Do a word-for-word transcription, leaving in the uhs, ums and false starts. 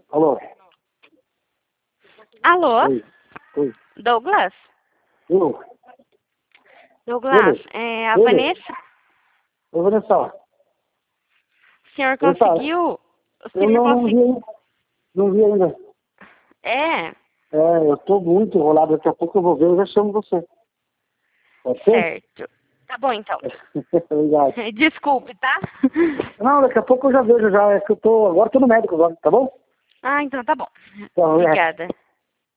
Alô? Alô? Oi. Oi. Douglas? Eu? Douglas, Ele? é a Ele? Vanessa? Ô, Vanessa, O senhor eu, tá, conseguiu? O eu senhor não, não vi conseguiu? ainda. Não vi ainda. É, É, eu tô muito enrolado. Daqui a pouco eu vou ver e já chamo você. Pode ser? certo. Tá bom, então. Obrigado. Desculpe, tá? Não, daqui a pouco eu já vejo já. É que eu tô. Agora eu tô no médico agora, tá bom? Ah, então tá bom. Então, é. Obrigada.